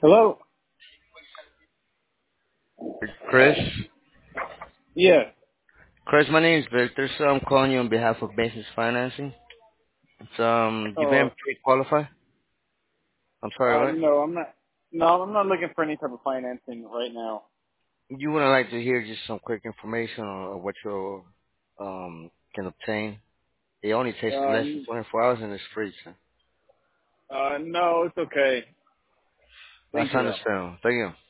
Hello? Chris. Yeah. Chris, my name is Victor, so I'm calling you on behalf of Basis Financing. It's you been pre-qualified? I'm sorry, what? No, I'm not. No, I'm not looking for any type of financing right now. You wouldn't like to hear just some quick information on what you can obtain? It only takes less than Um, 24 hours and it's free, so no, it's okay. that's Thank you though. understandable. Thank you.